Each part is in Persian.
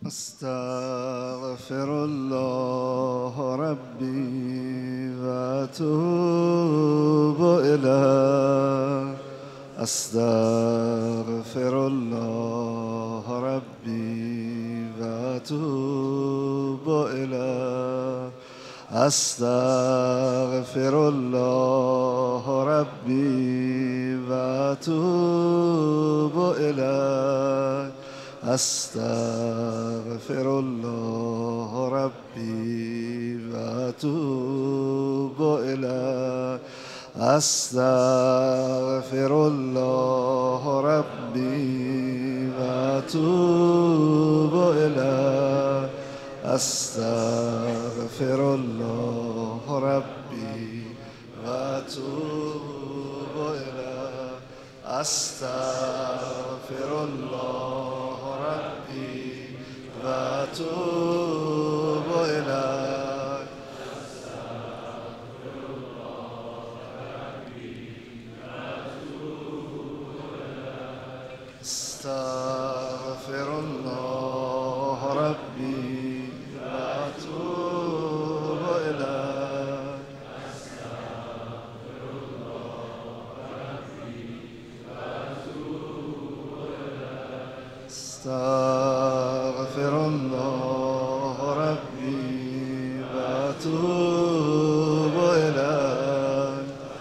استغفر الله ربي واتوب الیه استغفر الله ربي واتوب الیه استغفر الله ربي واتوب الیه استغفر الله ربي واتوب الیه استغفر الله ربي واتوب الیه استغفر الله ربي واتوب الیه استغفر الله ربي واتوب الیه استغفر الله ربي واتوب الیه استغفر الله ربي واتوب الیه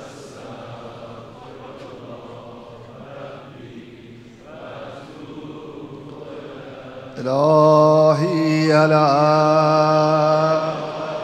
الهی الان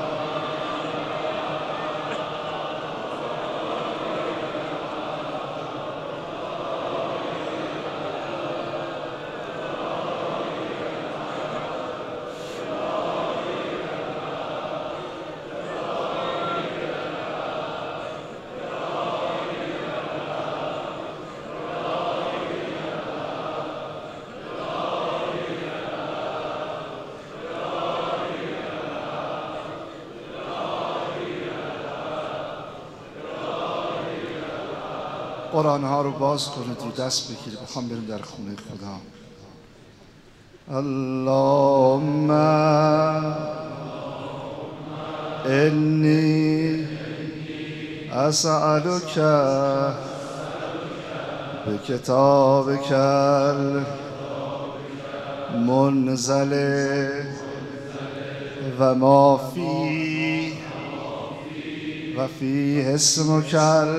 قرآن ها رو باز کنید رو دست بگیرید بخوام بریم در خونه خدا. اللهم انی اسألک بکتابک المنزل و ما فی و فیه اسمک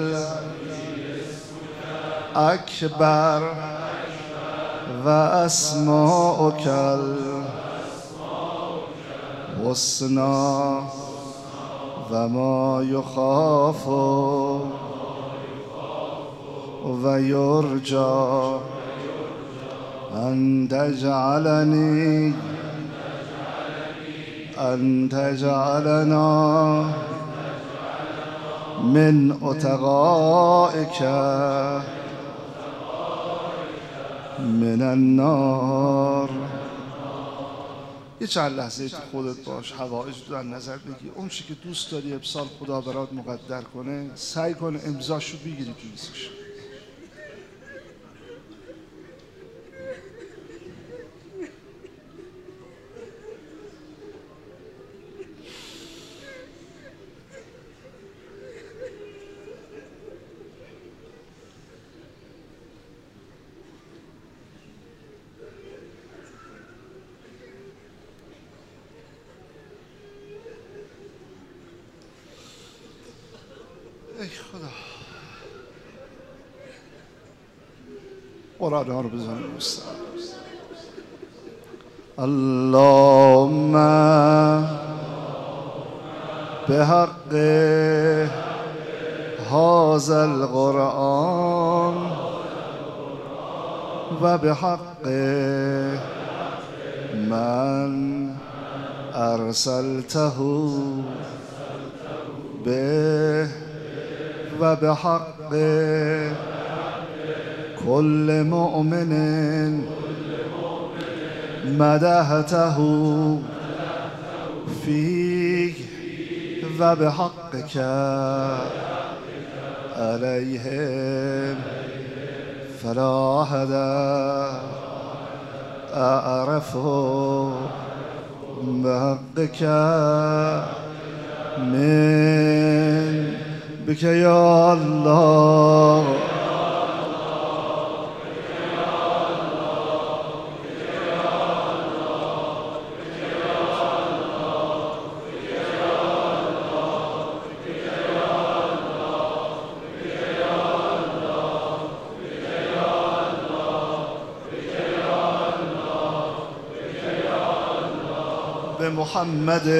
اکبر و اسماؤک الحسنا و ما یخاف و یرجا ان تجعلنا من اتقائک من النار. یه چند لحظه تو خودت باش، حوائج رو در نظر بگیر، اون چی که دوست داری امسال خدا برات مقدر کنه سعی کن امضاش رو بگیری تو لیستش. ای خدا، قرآن ها رو بزنیم مستقیم. اللهم بحق هذا القرآن و بحق من ارسلته به و بحق كل مؤمن مدحته فيه و بحقك عليهم فلا أحد أعرف بحقك من بك يا الله بمحمد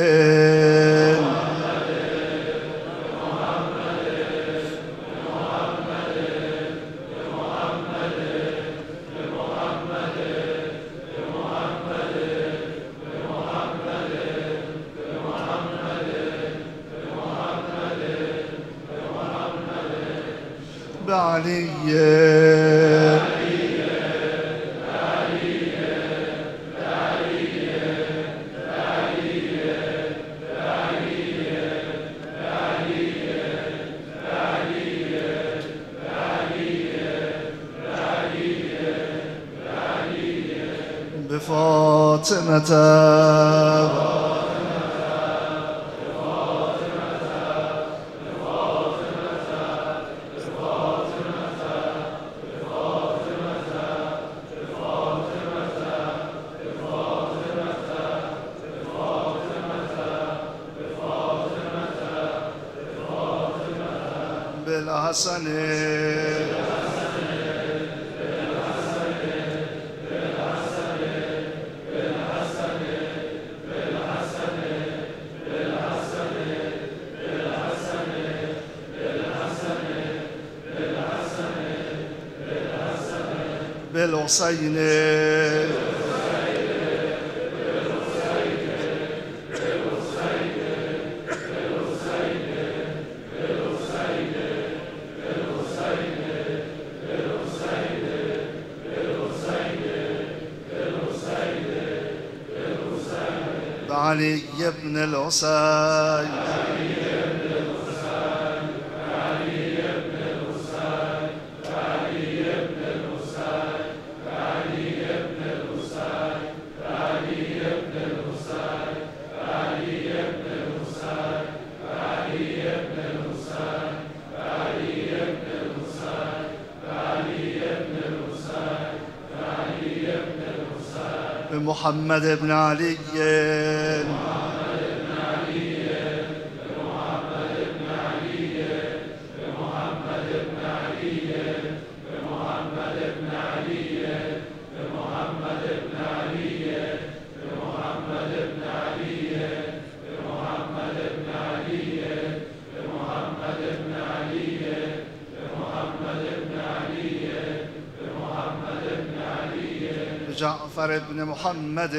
بعلي بفاطمة بالحسن بالحسين علي بن الحسين بمحمد بن علي جعفر بن محمد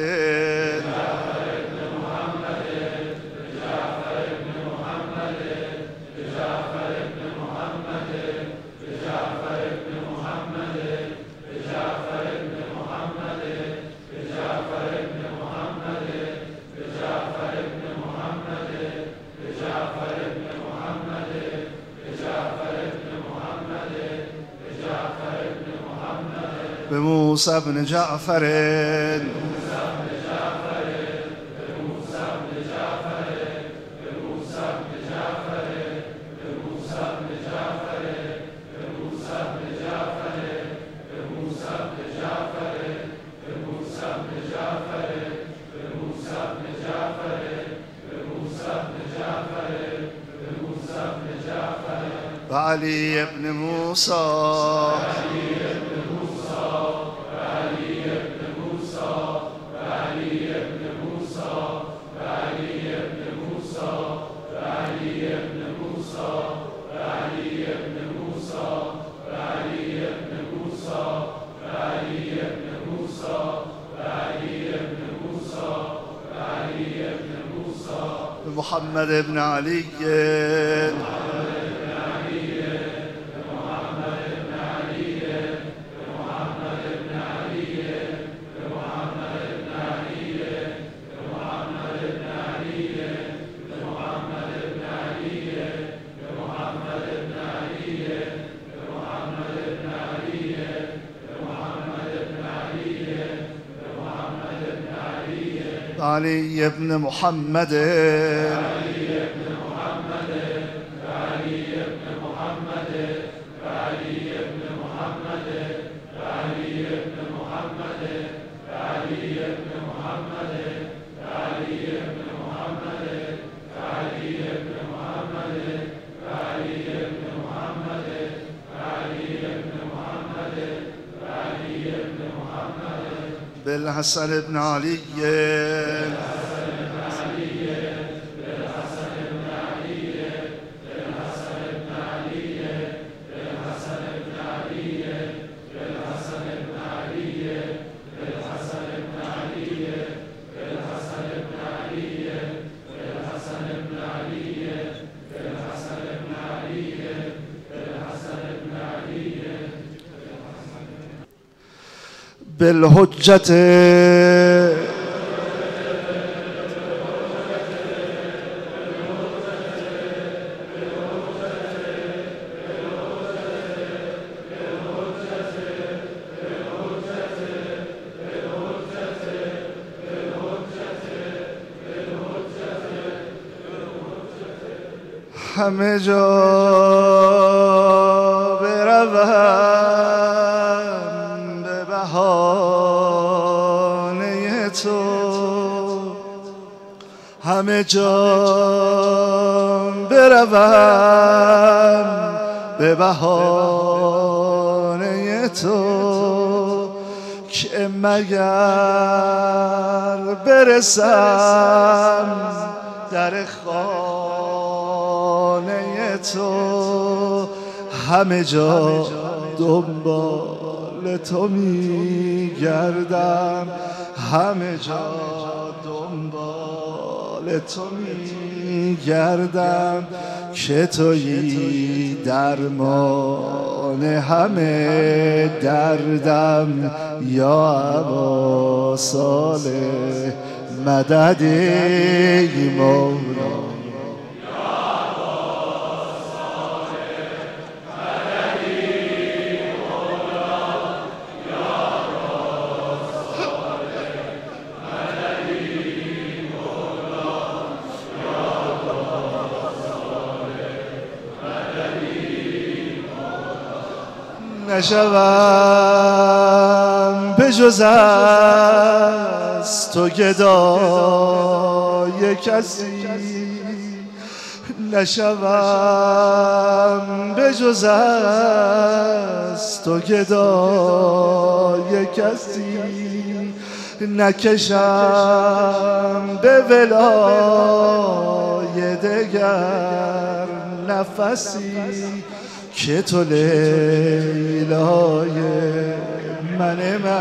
بموسى بن جعفر وعلي بن موسى محمد بن علي علی ابن محمد بالحسن بن علي بالحجة همه جا بروم به بهانه تو، همه جا بروم به بهانه تو، که مگر برسم در خانه تو، همه جا دنبال تو میگردم، همه جا دنبال تو میگردم، که تویی درمان همه دردم، یا ابا صالح مدد ای مولا. نشوم به جز از تو گدای کسی، نشوم به جز از تو گدای کسی، نکشم به ولای دگر نفسی، که تو لیلای من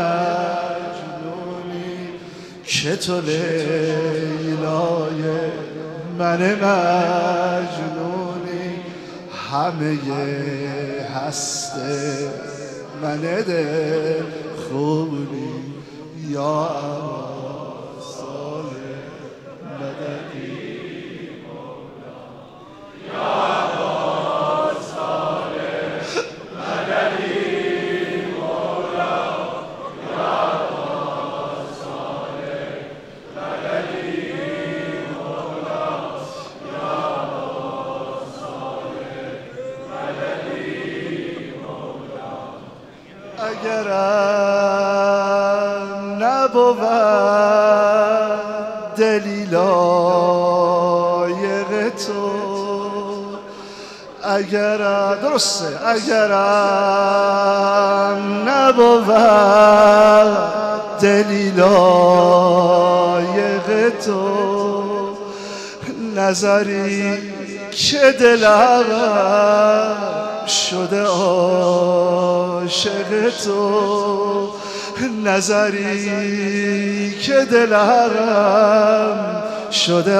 مجنونی، که تو لیلای من مجنونی، همه هست من دل خونی، یا ابا صالح مددی مولا، یا اگرم نبود دلیل لایق تو، اگرم درسته، اگرم نبود دلیل لایق تو، نظری که دلم شده عاشق تو، نظری که دلم شده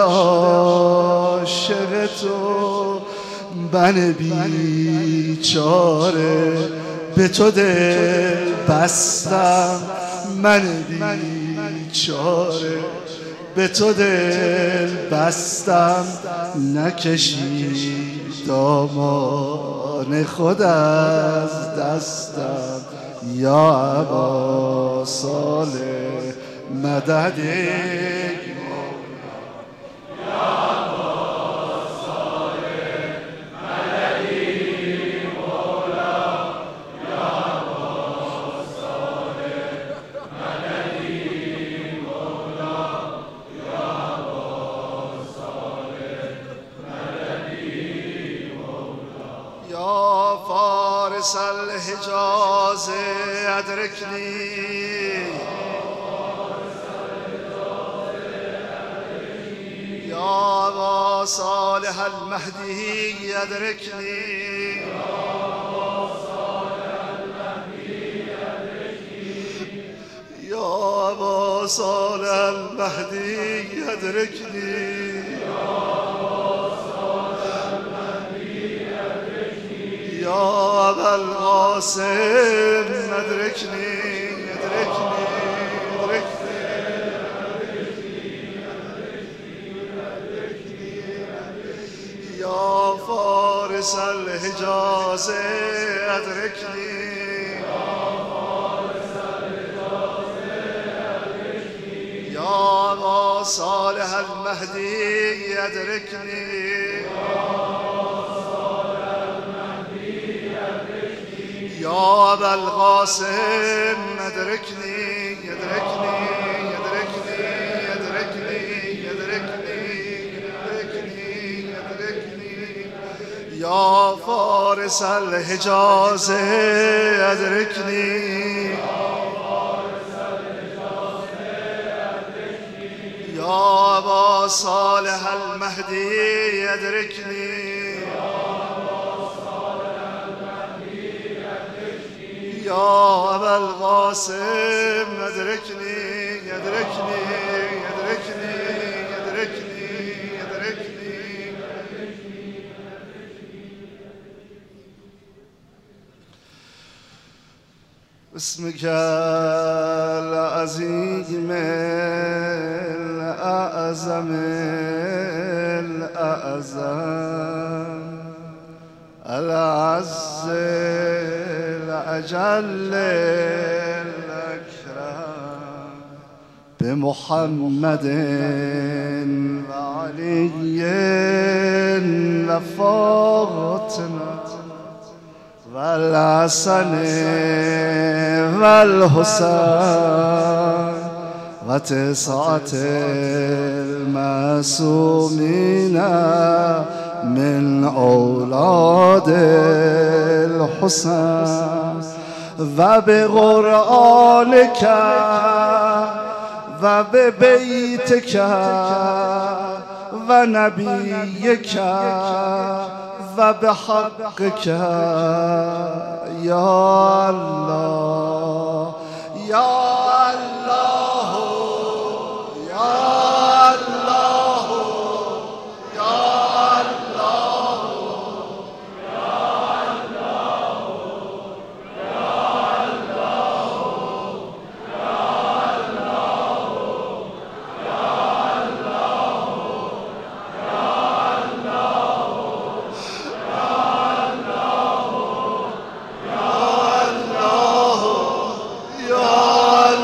عاشق تو، من بیچاره به تو دل بستم، من بیچاره به تو دل بستم، نکشی دامان خود از دستم، یا ابا صالح مددی فارس الحجاز أدركني يا أبا صالح المهدي أدركني يا أبا صالح المهدي أدركني يا أبا القاسم أدركني أدركني يا فارس الحجاز أدركني يا أبا صالح المهدي أدركني يا أبا القاسم أدركني أدركني أدركني أدركني أدركني أدركني يا فارس الحجاز أدركني يا أبا صالح المهدي أدركني يا أبا القاسم أدركني أدركني أدركني أدركني أدركني باسمك العظيم الأعظم الأعظم العز الأجل الأكرم بمحمد وعلي وفاطمة والحسن والحسين وتسعة المعصومين من أولاد الحسين وبقرآنك وببيتك ونبيك وبحقك يا الله يا الله يا الله يا الله يا الله يا الله يا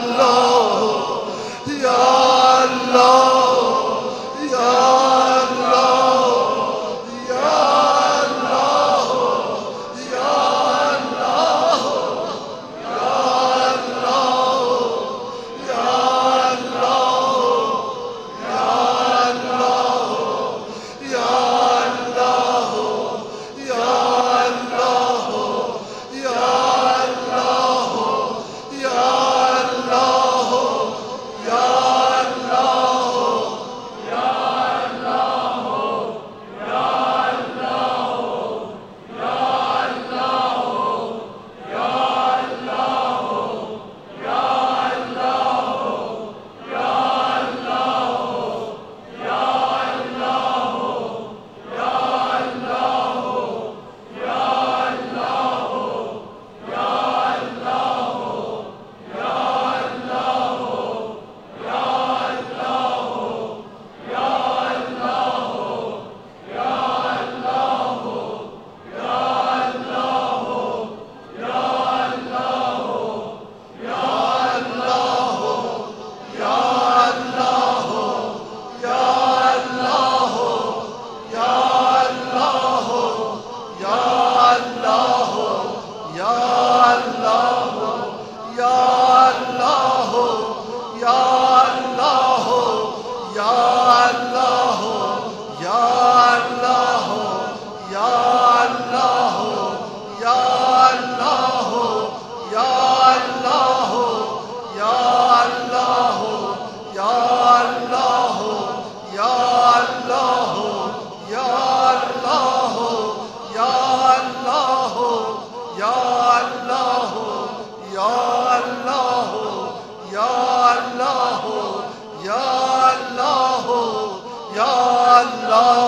الله یا الله یا الله